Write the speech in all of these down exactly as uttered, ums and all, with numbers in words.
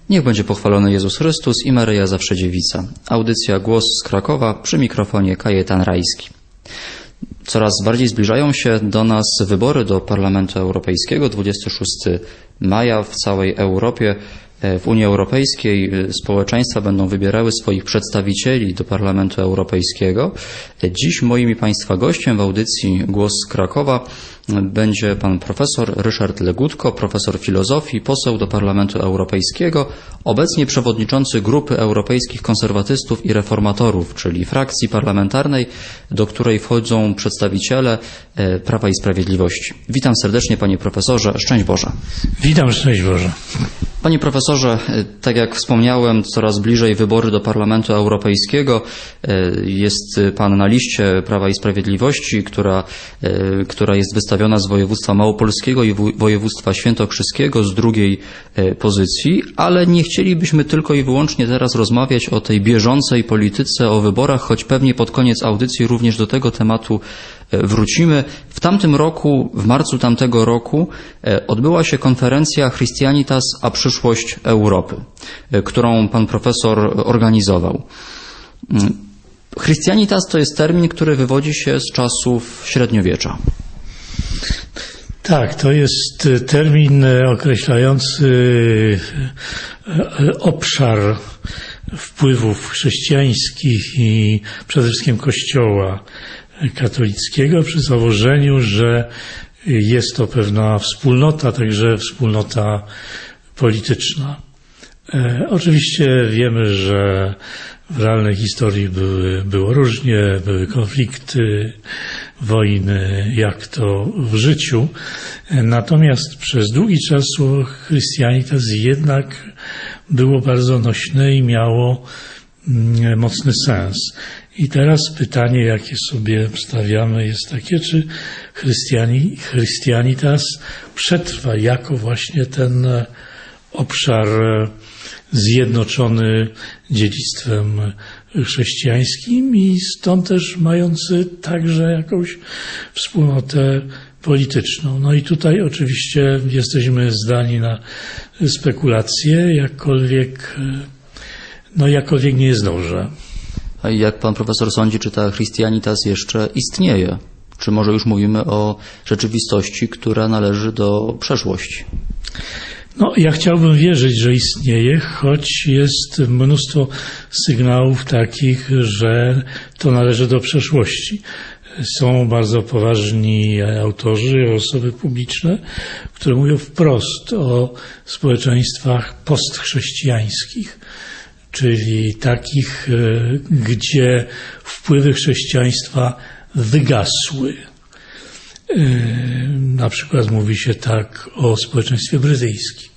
Niech będzie pochwalony Jezus Chrystus i Maryja Zawsze Dziewica. Audycja Głos z Krakowa, przy mikrofonie Kajetan Rajski. Coraz bardziej zbliżają się do nas wybory do Parlamentu Europejskiego. dwudziestego szóstego maja w całej Europie, w Unii Europejskiej społeczeństwa będą wybierały swoich przedstawicieli do Parlamentu Europejskiego. Dziś moim i Państwa gościem w audycji Głos z Krakowa będzie pan profesor Ryszard Legutko, profesor filozofii, poseł do Parlamentu Europejskiego, obecnie przewodniczący Grupy Europejskich Konserwatystów i Reformatorów, czyli frakcji parlamentarnej, do której wchodzą przedstawiciele Prawa i Sprawiedliwości. Witam serdecznie, panie profesorze. Szczęść Boże. Witam, szczęść Boże. Panie profesorze, tak jak wspomniałem, coraz bliżej wybory do Parlamentu Europejskiego. Jest pan na liście Prawa i Sprawiedliwości, która, która jest wystawiona z województwa małopolskiego i województwa świętokrzyskiego z drugiej pozycji, ale nie chcielibyśmy tylko i wyłącznie teraz rozmawiać o tej bieżącej polityce, o wyborach, choć pewnie pod koniec audycji również do tego tematu wrócimy. W tamtym roku, w marcu tamtego roku odbyła się konferencja Christianitas a przyszłość Europy, którą pan profesor organizował. Christianitas to jest termin, który wywodzi się z czasów średniowiecza. Tak, to jest termin określający obszar wpływów chrześcijańskich i przede wszystkim Kościoła katolickiego przy założeniu, że jest to pewna wspólnota, także wspólnota polityczna. E, oczywiście wiemy, że w realnej historii były, było różnie, były konflikty, wojny, jak to w życiu. E, natomiast przez długi czas słowo Christianitas jednak było bardzo nośne i miało mm, mocny sens. I teraz pytanie, jakie sobie stawiamy, jest takie, czy Christiani, Christianitas przetrwa jako właśnie ten obszar zjednoczony dziedzictwem chrześcijańskim i stąd też mający także jakąś wspólnotę polityczną. No i tutaj oczywiście jesteśmy zdani na spekulacje, jakkolwiek, no jakkolwiek nie jest dobrze. A jak pan profesor sądzi, czy ta Christianitas jeszcze istnieje? Czy może już mówimy o rzeczywistości, która należy do przeszłości? No, ja chciałbym wierzyć, że istnieje, choć jest mnóstwo sygnałów takich, że to należy do przeszłości. Są bardzo poważni autorzy, osoby publiczne, które mówią wprost o społeczeństwach postchrześcijańskich, czyli takich, gdzie wpływy chrześcijaństwa wygasły. Na przykład mówi się tak o społeczeństwie brytyjskim.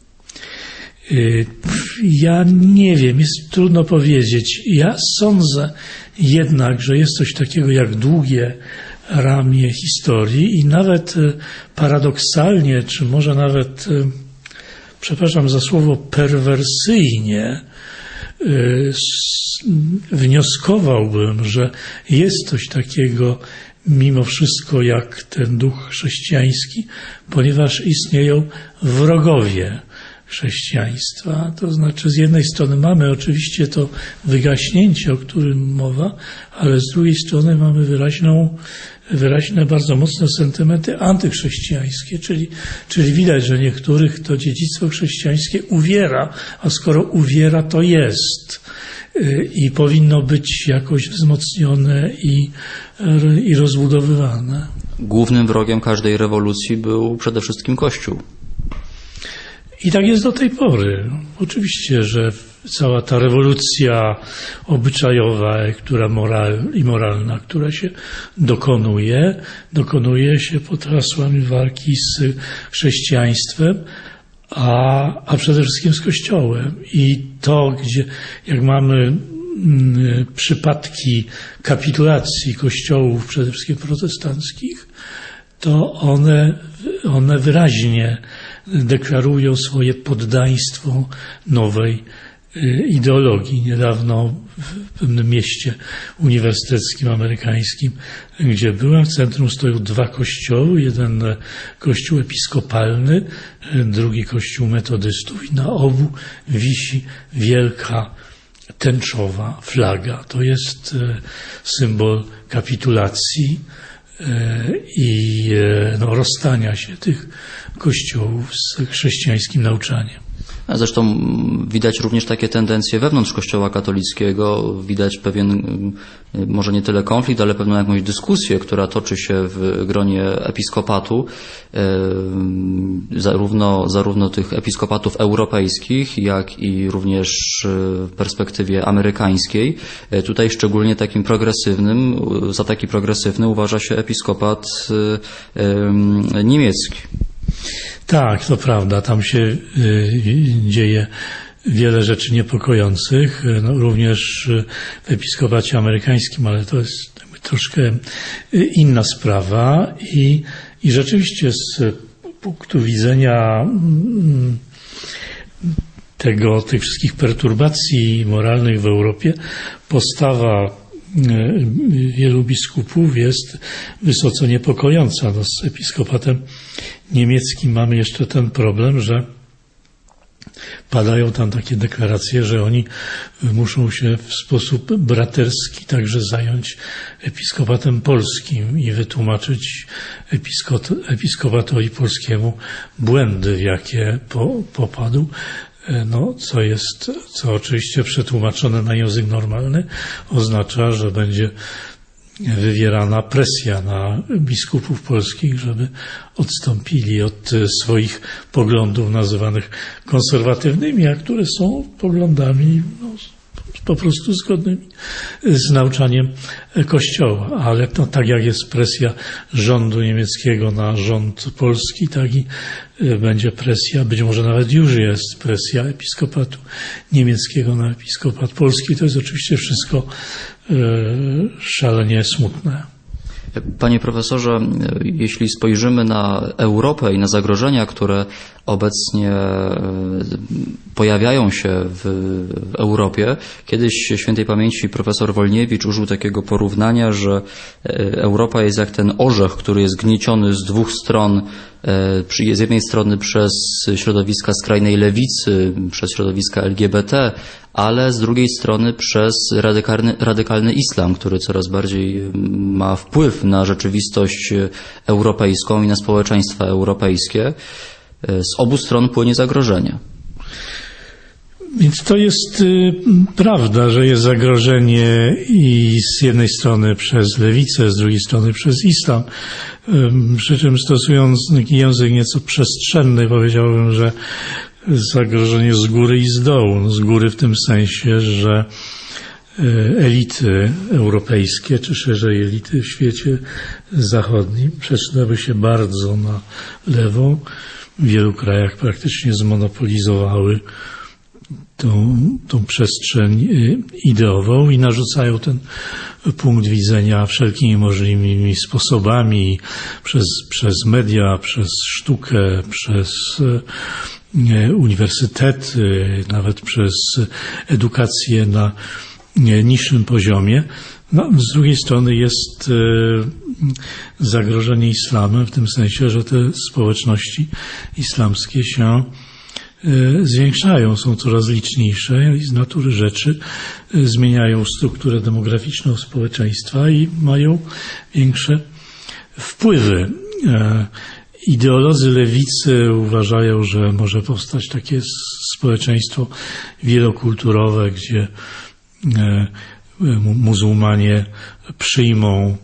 Ja nie wiem, jest trudno powiedzieć. Ja sądzę jednak, że jest coś takiego jak długie ramię historii i nawet paradoksalnie, czy może nawet, przepraszam za słowo, perwersyjnie, wnioskowałbym, że jest coś takiego mimo wszystko jak ten duch chrześcijański, ponieważ istnieją wrogowie chrześcijaństwa. To znaczy z jednej strony mamy oczywiście to wygaśnięcie, o którym mowa, ale z drugiej strony mamy wyraźną, wyraźne, bardzo mocne sentymenty antychrześcijańskie, czyli, czyli widać, że niektórych to dziedzictwo chrześcijańskie uwiera, a skoro uwiera, to jest i powinno być jakoś wzmocnione i, i rozbudowywane. Głównym wrogiem każdej rewolucji był przede wszystkim Kościół. I tak jest do tej pory. Oczywiście, że cała ta rewolucja obyczajowa, która moral, i moralna, która się dokonuje, dokonuje się pod hasłami walki z chrześcijaństwem, a, a przede wszystkim z Kościołem. I to, gdzie, jak mamy m, przypadki kapitulacji kościołów, przede wszystkim protestanckich, to one, one wyraźnie deklarują swoje poddaństwo nowej ideologii. Niedawno w pewnym mieście uniwersyteckim amerykańskim, gdzie byłem, w centrum stoją dwa kościoły. Jeden kościół episkopalny, drugi kościół metodystów i na obu wisi wielka tęczowa flaga. To jest symbol kapitulacji i no, rozstania się tych kościołów z chrześcijańskim nauczaniem. A zresztą widać również takie tendencje wewnątrz Kościoła katolickiego. Widać pewien, może nie tyle konflikt, ale pewną jakąś dyskusję, która toczy się w gronie episkopatu, zarówno, zarówno tych episkopatów europejskich, jak i również w perspektywie amerykańskiej. Tutaj szczególnie takim progresywnym, za taki progresywny uważa się episkopat niemiecki. Tak, to prawda. Tam się y, dzieje wiele rzeczy niepokojących, no, również w episkopacie amerykańskim, ale to jest jakby troszkę inna sprawa i, i rzeczywiście z punktu widzenia tego, tych wszystkich perturbacji moralnych w Europie, postawa wielu biskupów jest wysoce niepokojąca. No, z episkopatem niemieckim mamy jeszcze ten problem, że padają tam takie deklaracje, że oni muszą się w sposób braterski także zająć episkopatem polskim i wytłumaczyć episkopatowi polskiemu błędy, w jakie po, popadł. No, co jest, co oczywiście przetłumaczone na język normalny oznacza, że będzie wywierana presja na biskupów polskich, żeby odstąpili od swoich poglądów nazywanych konserwatywnymi, a które są poglądami no, po prostu zgodnymi z nauczaniem Kościoła. Ale to tak jak jest presja rządu niemieckiego na rząd polski, tak i będzie presja, być może nawet już jest presja episkopatu niemieckiego na episkopat polski. To jest oczywiście wszystko szalenie smutne. Panie profesorze, jeśli spojrzymy na Europę i na zagrożenia, które obecnie pojawiają się w Europie, kiedyś świętej pamięci profesor Wolniewicz użył takiego porównania, że Europa jest jak ten orzech, który jest gnieciony z dwóch stron, z jednej strony przez środowiska skrajnej lewicy, przez środowiska L G B T, ale z drugiej strony przez radykalny, radykalny islam, który coraz bardziej ma wpływ na rzeczywistość europejską i na społeczeństwa europejskie. Z obu stron płynie zagrożenie. Więc to jest y, prawda, że jest zagrożenie i z jednej strony przez lewicę, z drugiej strony przez islam. Y, przy czym stosując język nieco przestrzenny, powiedziałbym, że zagrożenie z góry i z dołu. Z góry w tym sensie, że elity europejskie, czy szerzej elity w świecie zachodnim przesunęły się bardzo na lewo. W wielu krajach praktycznie zmonopolizowały tą, tą przestrzeń ideową i narzucają ten punkt widzenia wszelkimi możliwymi sposobami, przez, przez media, przez sztukę, przez uniwersytety, nawet przez edukację na niższym poziomie. No, z drugiej strony jest zagrożenie islamem w tym sensie, że te społeczności islamskie się zwiększają, są coraz liczniejsze i z natury rzeczy zmieniają strukturę demograficzną społeczeństwa i mają większe wpływy. Ideolodzy lewicy uważają, że może powstać takie społeczeństwo wielokulturowe, gdzie muzułmanie przyjmą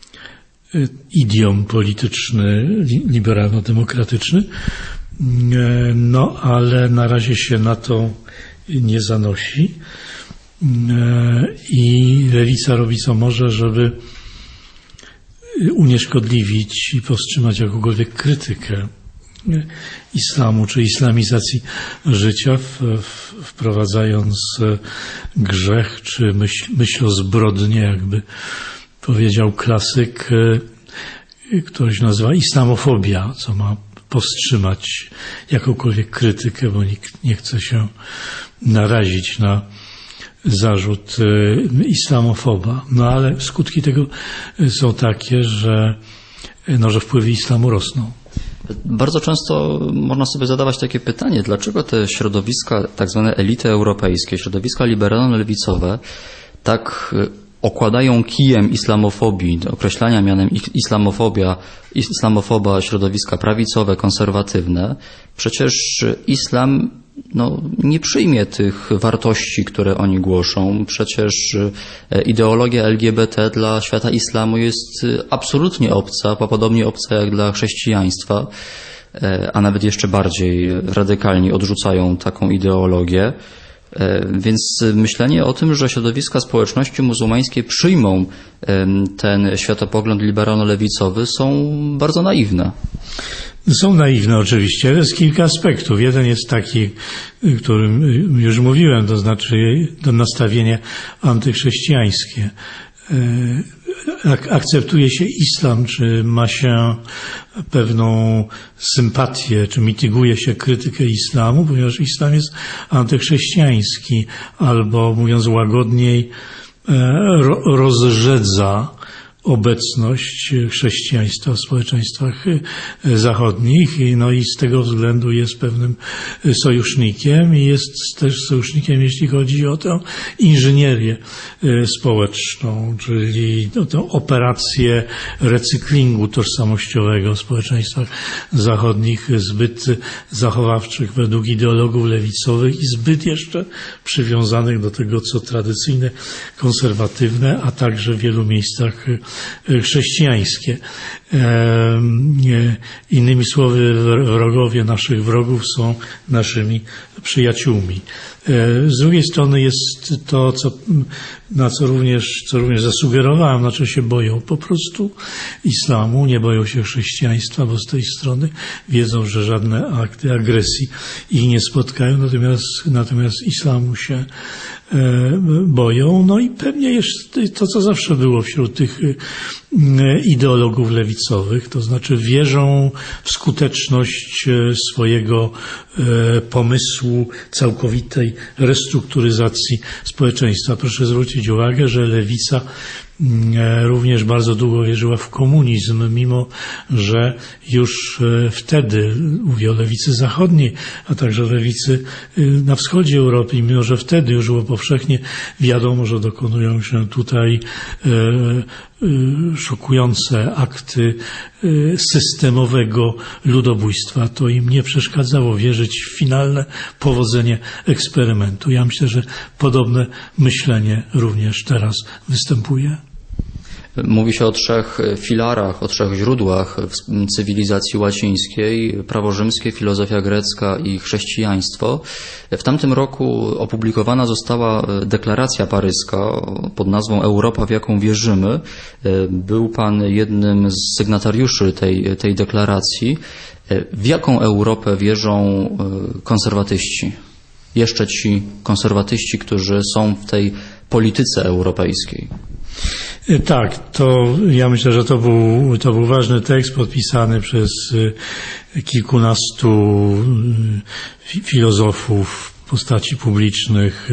idiom polityczny, liberalno-demokratyczny, no ale na razie się na to nie zanosi i lewica robi co może, żeby unieszkodliwić i powstrzymać jakąkolwiek krytykę islamu czy islamizacji życia, w, w, wprowadzając grzech czy myśl, myśl o zbrodni, jakby powiedział klasyk, który się nazywa islamofobia, co ma powstrzymać jakąkolwiek krytykę, bo nikt nie chce się narazić na zarzut islamofoba. No ale skutki tego są takie, że, no, że wpływy islamu rosną. Bardzo często można sobie zadawać takie pytanie, dlaczego te środowiska, tak zwane elity europejskie, środowiska liberalno-lewicowe, tak okładają kijem islamofobii, określania mianem islamofobia, islamofoba środowiska prawicowe, konserwatywne. Przecież islam no, nie przyjmie tych wartości, które oni głoszą. Przecież ideologia L G B T dla świata islamu jest absolutnie obca, podobnie obca jak dla chrześcijaństwa, a nawet jeszcze bardziej radykalnie odrzucają taką ideologię. Więc myślenie o tym, że środowiska społeczności muzułmańskiej przyjmą ten światopogląd liberalno-lewicowy, są bardzo naiwne. Są naiwne oczywiście, ale jest kilka aspektów. Jeden jest taki, o którym już mówiłem, to znaczy to nastawienie antychrześcijańskie. Akceptuje się islam, czy ma się pewną sympatię, czy mityguje się krytykę islamu, ponieważ islam jest antychrześcijański, albo mówiąc łagodniej, rozrzedza obecność chrześcijaństwa w społeczeństwach zachodnich, no i z tego względu jest pewnym sojusznikiem i jest też sojusznikiem, jeśli chodzi o tę inżynierię społeczną, czyli o tę operację recyklingu tożsamościowego w społeczeństwach zachodnich, zbyt zachowawczych według ideologów lewicowych i zbyt jeszcze przywiązanych do tego, co tradycyjne, konserwatywne, a także w wielu miejscach chrześcijańskie. Innymi słowy, wrogowie naszych wrogów są naszymi przyjaciółmi. Z drugiej strony jest to, co, na co również, co również zasugerowałem, znaczy się boją po prostu islamu, nie boją się chrześcijaństwa, bo z tej strony wiedzą, że żadne akty agresji ich nie spotkają, natomiast, natomiast islamu się boją. No i pewnie jest to, co zawsze było wśród tych ideologów lewicowych, to znaczy wierzą w skuteczność swojego pomysłu całkowitej restrukturyzacji społeczeństwa. Proszę zwrócić uwagę, że lewica również bardzo długo wierzyła w komunizm, mimo że już wtedy, mówię o lewicy zachodniej, a także lewicy na wschodzie Europy, mimo że wtedy już było powszechnie wiadomo, że dokonują się tutaj szokujące akty systemowego ludobójstwa, to im nie przeszkadzało wierzyć w finalne powodzenie eksperymentu. Ja myślę, że podobne myślenie również teraz występuje. Mówi się o trzech filarach, o trzech źródłach w cywilizacji łacińskiej: prawo rzymskie, filozofia grecka i chrześcijaństwo. W tamtym roku opublikowana została deklaracja paryska pod nazwą Europa, w jaką wierzymy. Był pan jednym z sygnatariuszy tej, tej deklaracji. W jaką Europę wierzą konserwatyści? Jeszcze ci konserwatyści, którzy są w tej polityce europejskiej. Tak, to ja myślę, że to był, to był ważny tekst podpisany przez kilkunastu filozofów, postaci publicznych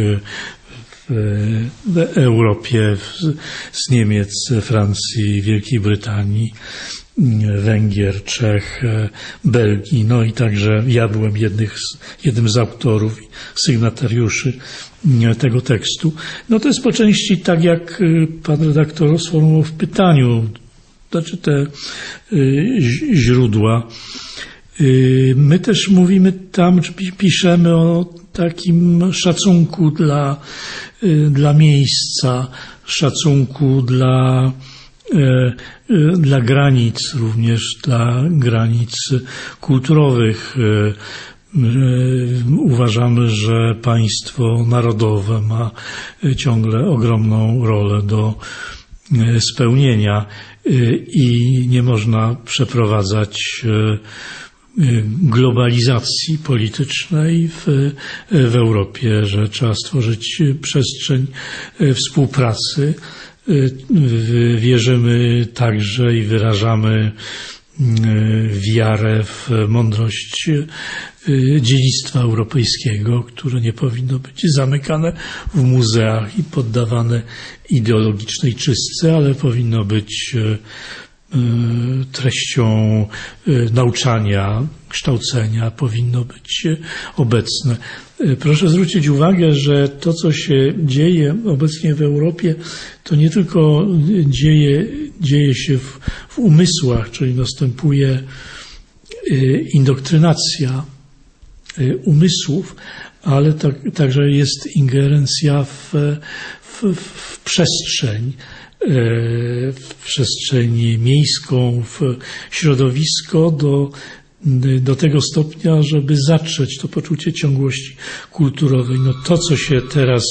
w Europie, z Niemiec, Francji, Wielkiej Brytanii, Węgier, Czech, Belgii, no i także ja byłem jednych z, jednym z autorów, sygnatariuszy tego tekstu. No to jest po części tak, jak pan redaktor sformułował w pytaniu, znaczy te źródła. My też mówimy tam, czy piszemy o takim szacunku dla, dla miejsca, szacunku dla dla granic, również dla granic kulturowych. Uważamy, że państwo narodowe ma ciągle ogromną rolę do spełnienia i nie można przeprowadzać globalizacji politycznej w, w Europie, że trzeba stworzyć przestrzeń współpracy. Wierzymy także i wyrażamy wiarę w mądrość dziedzictwa europejskiego, które nie powinno być zamykane w muzeach i poddawane ideologicznej czystce, ale powinno być treścią nauczania, kształcenia, powinno być obecne. Proszę zwrócić uwagę, że to, co się dzieje obecnie w Europie, to nie tylko dzieje, dzieje się w, w umysłach, czyli następuje indoktrynacja umysłów, ale tak, także jest ingerencja w, w, w przestrzeń, w przestrzeń miejską, w środowisko do, do tego stopnia, żeby zatrzeć to poczucie ciągłości kulturowej. No to, co się teraz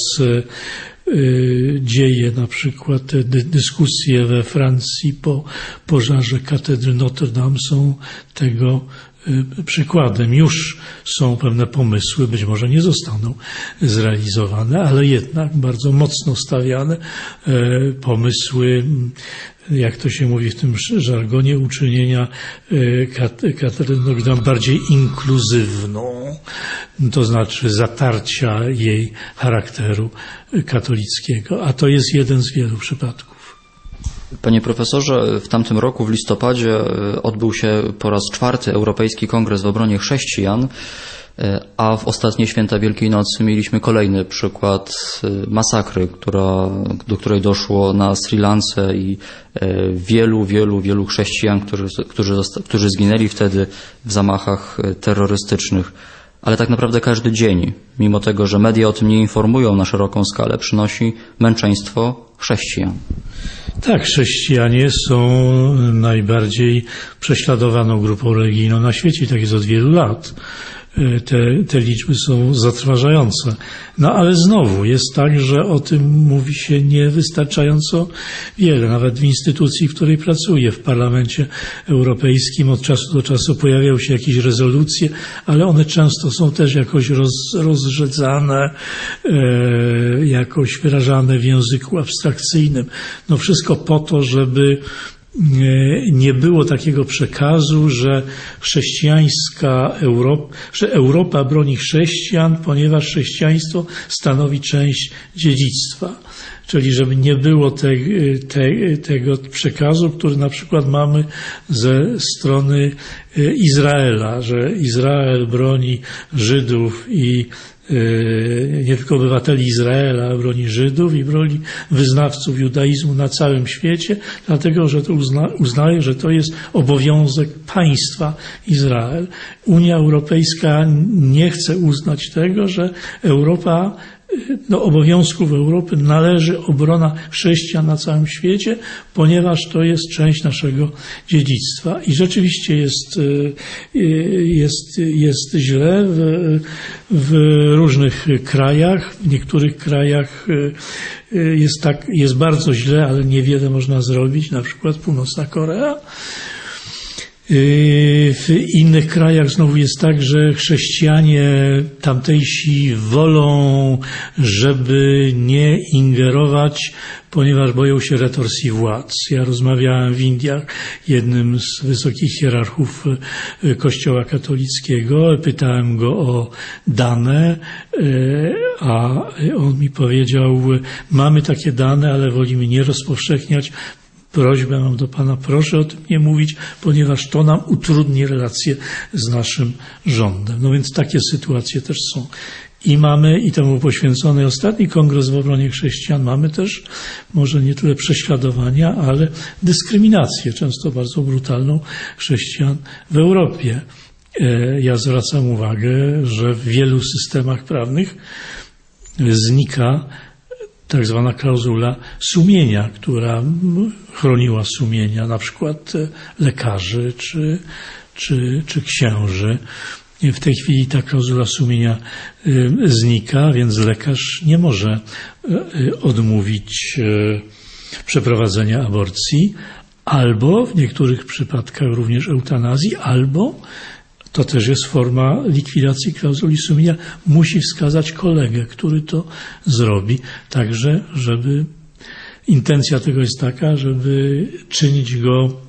dzieje, na przykład te dyskusje we Francji po pożarze katedry Notre Dame są tego przykładem. Już są pewne pomysły, być może nie zostaną zrealizowane, ale jednak bardzo mocno stawiane pomysły, jak to się mówi w tym żargonie, uczynienia katedry Notre Dame bardziej inkluzywną, to znaczy zatarcia jej charakteru katolickiego, a to jest jeden z wielu przypadków. Panie profesorze, w tamtym roku, w listopadzie, odbył się po raz czwarty Europejski Kongres w obronie chrześcijan, a w ostatnie święta Wielkiej Nocy mieliśmy kolejny przykład masakry, która, do której doszło na Sri Lance i wielu, wielu, wielu chrześcijan, którzy, którzy, którzy zginęli wtedy w zamachach terrorystycznych. Ale tak naprawdę każdy dzień, mimo tego, że media o tym nie informują na szeroką skalę, przynosi męczeństwo chrześcijan. Tak, chrześcijanie są najbardziej prześladowaną grupą religijną na świecie i tak jest od wielu lat. Te, te liczby są zatrważające. No ale znowu jest tak, że o tym mówi się niewystarczająco wiele. Nawet w instytucji, w której pracuję, w Parlamencie Europejskim od czasu do czasu pojawiają się jakieś rezolucje, ale one często są też jakoś roz, rozrzedzane, e, jakoś wyrażane w języku abstrakcyjnym. No wszystko po to, żeby nie było takiego przekazu, że chrześcijańska Europa, że Europa broni chrześcijan, ponieważ chrześcijaństwo stanowi część dziedzictwa. Czyli żeby nie było te, te, tego przekazu, który na przykład mamy ze strony Izraela, że Izrael broni Żydów i nie tylko obywateli Izraela, broni Żydów i broni wyznawców judaizmu na całym świecie, dlatego że to uzna, uznaje, że to jest obowiązek państwa Izrael. Unia Europejska nie chce uznać tego, że Europa, do obowiązków Europy należy obrona chrześcijan na całym świecie, ponieważ to jest część naszego dziedzictwa. I rzeczywiście jest, jest, jest źle w, w różnych krajach. W niektórych krajach jest, tak, jest bardzo źle, ale niewiele można zrobić, na przykład Północna Korea. W innych krajach znowu jest tak, że chrześcijanie tamtejsi wolą, żeby nie ingerować, ponieważ boją się retorsji władz. Ja rozmawiałem w Indiach, jednym z wysokich hierarchów Kościoła katolickiego, pytałem go o dane, a on mi powiedział, mamy takie dane, ale wolimy nie rozpowszechniać. Prośbę mam do Pana, proszę o tym nie mówić, ponieważ to nam utrudni relacje z naszym rządem. No więc takie sytuacje też są. I mamy, i temu poświęcony ostatni kongres w obronie chrześcijan, mamy też może nie tyle prześladowania, ale dyskryminację, często bardzo brutalną chrześcijan w Europie. Ja zwracam uwagę, że w wielu systemach prawnych znika tak zwana klauzula sumienia, która chroniła sumienia na przykład lekarzy czy, czy, czy księży. W tej chwili ta klauzula sumienia znika, więc lekarz nie może odmówić przeprowadzenia aborcji, albo w niektórych przypadkach również eutanazji, albo to też jest forma likwidacji klauzuli sumienia. Musi wskazać kolegę, który to zrobi. Także, żeby intencja tego jest taka, żeby czynić go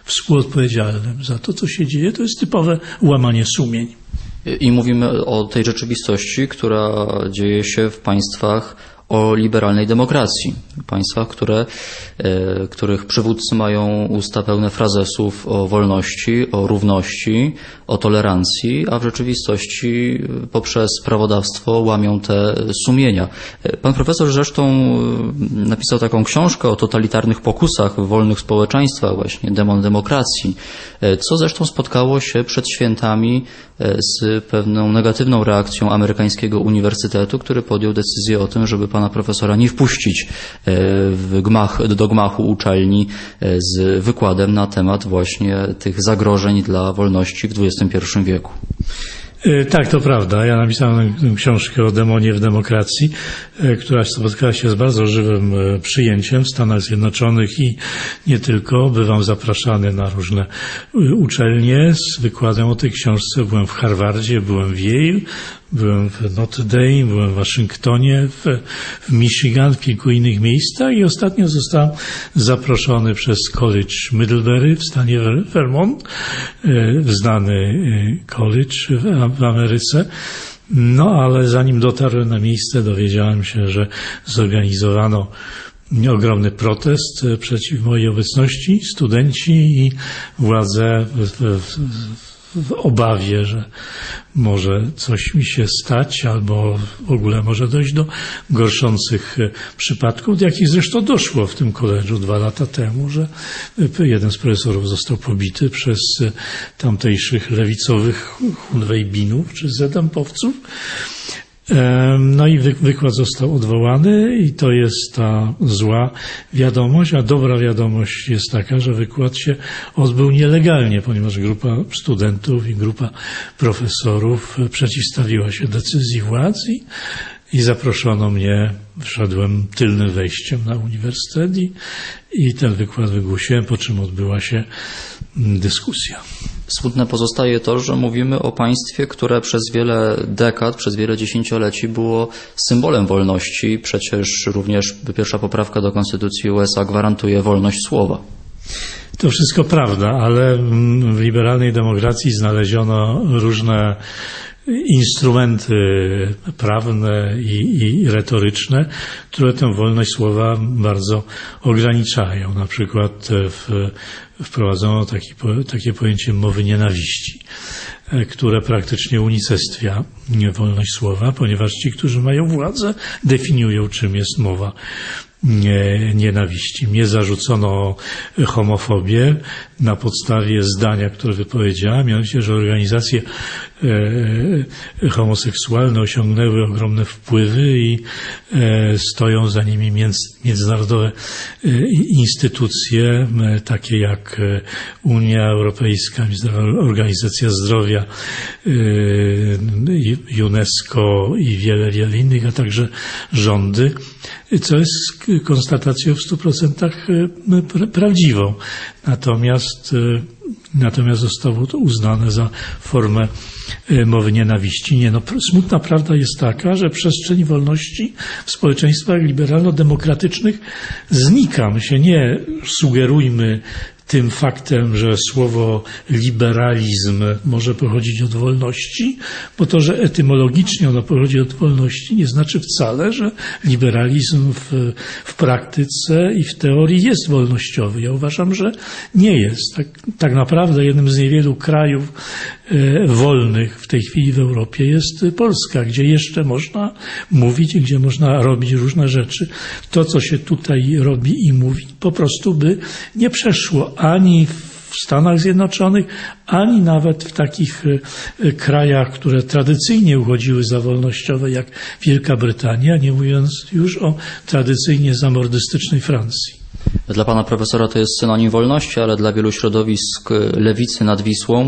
współodpowiedzialnym za to, co się dzieje. To jest typowe łamanie sumień. I mówimy o tej rzeczywistości, która dzieje się w państwach o liberalnej demokracji. Państwach, które, e, których przywódcy mają usta pełne frazesów o wolności, o równości, o tolerancji, a w rzeczywistości poprzez prawodawstwo łamią te sumienia. Pan profesor zresztą napisał taką książkę o totalitarnych pokusach w wolnych społeczeństwach, właśnie demon demokracji, co zresztą spotkało się przed świętami z pewną negatywną reakcją amerykańskiego uniwersytetu, który podjął decyzję o tym, żeby pana profesora nie wpuścić w gmach, do gmachu uczelni z wykładem na temat właśnie tych zagrożeń dla wolności w dwudziestym pierwszym wieku. Tak, to prawda. Ja napisałem książkę o demonie w demokracji, która spotkała się z bardzo żywym przyjęciem w Stanach Zjednoczonych i nie tylko. Bywam zapraszany na różne uczelnie z wykładem o tej książce. Byłem w Harvardzie, byłem w Yale, byłem w Notre Dame, byłem w Waszyngtonie, w, w Michigan, w kilku innych miejscach i ostatnio zostałem zaproszony przez College Middlebury w stanie Vermont, znany college w Ameryce. No ale zanim dotarłem na miejsce, dowiedziałem się, że zorganizowano ogromny protest przeciw mojej obecności. Studenci i władze w, w, w obawie, że może coś mi się stać albo w ogóle może dojść do gorszących przypadków, do jakich zresztą doszło w tym koledżu dwa lata temu, że jeden z profesorów został pobity przez tamtejszych lewicowych hunwejbinów czy zetampowców. No i wykład został odwołany i to jest ta zła wiadomość, a dobra wiadomość jest taka, że wykład się odbył nielegalnie, ponieważ grupa studentów i grupa profesorów przeciwstawiła się decyzji władz i, i zaproszono mnie, wszedłem tylnym wejściem na uniwersytet i, i ten wykład wygłosiłem, po czym odbyła się dyskusja. Smutne pozostaje to, że mówimy o państwie, które przez wiele dekad, przez wiele dziesięcioleci było symbolem wolności. Przecież również pierwsza poprawka do Konstytucji U S A gwarantuje wolność słowa. To wszystko prawda, ale w liberalnej demokracji znaleziono różne instrumenty prawne i, i retoryczne, które tę wolność słowa bardzo ograniczają. Na przykład w, wprowadzono taki, takie pojęcie mowy nienawiści, które praktycznie unicestwia wolność słowa, ponieważ ci, którzy mają władzę, definiują, czym jest mowa Nie, nienawiści. Mnie zarzucono homofobię na podstawie zdania, które wypowiedziałem, mianowicie, że organizacje e, homoseksualne osiągnęły ogromne wpływy i e, stoją za nimi między, międzynarodowe e, instytucje, e, takie jak Unia Europejska, Organizacja Zdrowia, e, UNESCO i wiele, wiele innych, a także rządy, co jest konstatacją w stu procentach prawdziwą. Natomiast, natomiast zostało to uznane za formę mowy nienawiści. Nie, no, smutna prawda jest taka, że przestrzeń wolności w społeczeństwach liberalno-demokratycznych znika. My się nie sugerujmy tym faktem, że słowo liberalizm może pochodzić od wolności, bo to, że etymologicznie ono pochodzi od wolności, nie znaczy wcale, że liberalizm w, w praktyce i w teorii jest wolnościowy. Ja uważam, że nie jest. Tak, tak naprawdę jednym z niewielu krajów e, wolnych w tej chwili w Europie jest Polska, gdzie jeszcze można mówić, gdzie można robić różne rzeczy. To, co się tutaj robi i mówi, po prostu by nie przeszło ani w Stanach Zjednoczonych, ani nawet w takich krajach, które tradycyjnie uchodziły za wolnościowe, jak Wielka Brytania, nie mówiąc już o tradycyjnie zamordystycznej Francji. Dla pana profesora to jest synonim wolności, ale dla wielu środowisk lewicy nad Wisłą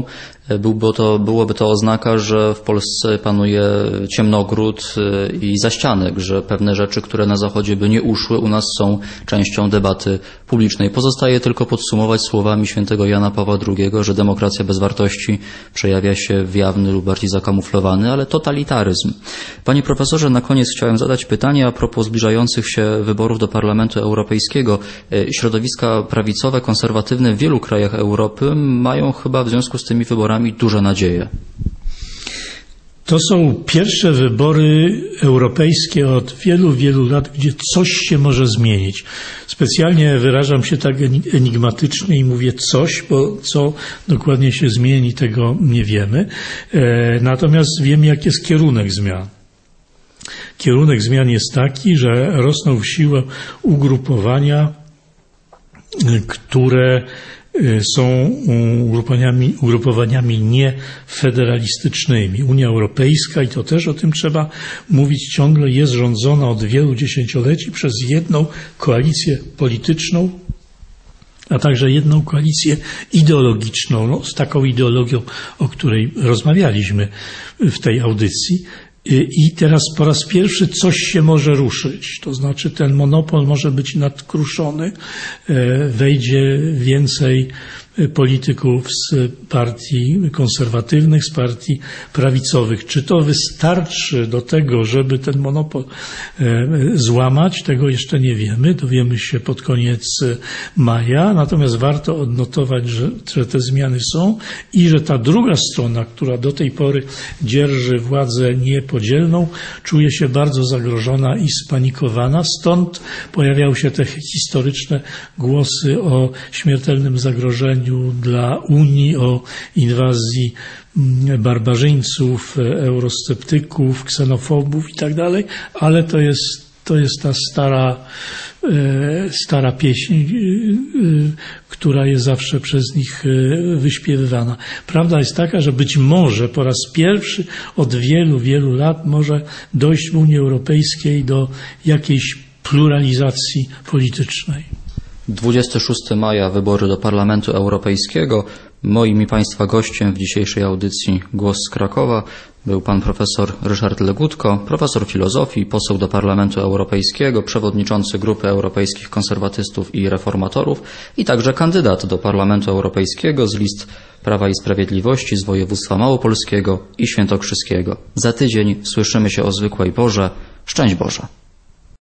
byłby to, byłoby to oznaka, że w Polsce panuje ciemnogród i zaścianek, że pewne rzeczy, które na Zachodzie by nie uszły, u nas są częścią debaty publicznej. Pozostaje tylko podsumować słowami świętego Jana Pawła drugiego, że demokracja bez wartości przejawia się w jawny lub bardziej zakamuflowany, ale totalitaryzm. Panie profesorze, na koniec chciałem zadać pytanie a propos zbliżających się wyborów do Parlamentu Europejskiego. Środowiska prawicowe, konserwatywne w wielu krajach Europy mają chyba w związku z tymi wyborami duże nadzieje. To są pierwsze wybory europejskie od wielu, wielu lat, gdzie coś się może zmienić. Specjalnie wyrażam się tak enigmatycznie i mówię coś, bo co dokładnie się zmieni, tego nie wiemy. Natomiast wiemy, jaki jest kierunek zmian. Kierunek zmian jest taki, że rosną w siłę ugrupowania, które są ugrupowaniami, ugrupowaniami niefederalistycznymi. Unia Europejska, i to też o tym trzeba mówić, ciągle jest rządzona od wielu dziesięcioleci przez jedną koalicję polityczną, a także jedną koalicję ideologiczną, no, z taką ideologią, o której rozmawialiśmy w tej audycji. I teraz po raz pierwszy coś się może ruszyć, to znaczy ten monopol może być nadkruszony, wejdzie więcej polityków z partii konserwatywnych, z partii prawicowych. Czy to wystarczy do tego, żeby ten monopol złamać? Tego jeszcze nie wiemy. Dowiemy się pod koniec maja. Natomiast warto odnotować, że, że te zmiany są i że ta druga strona, która do tej pory dzierży władzę niepodzielną, czuje się bardzo zagrożona i spanikowana. Stąd pojawiały się te historyczne głosy o śmiertelnym zagrożeniu dla Unii, o inwazji barbarzyńców, eurosceptyków, ksenofobów i tak dalej, ale to jest, to jest ta stara, stara pieśń, która jest zawsze przez nich wyśpiewywana. Prawda jest taka, że być może po raz pierwszy od wielu, wielu lat może dojść w Unii Europejskiej do jakiejś pluralizacji politycznej. dwudziestego szóstego maja wybory do Parlamentu Europejskiego. Moim i Państwa gościem w dzisiejszej audycji Głos z Krakowa był pan profesor Ryszard Legutko, profesor filozofii, poseł do Parlamentu Europejskiego, przewodniczący Grupy Europejskich Konserwatystów i Reformatorów i także kandydat do Parlamentu Europejskiego z list Prawa i Sprawiedliwości z województwa małopolskiego i świętokrzyskiego. Za tydzień słyszymy się o zwykłej porze. Szczęść Boże!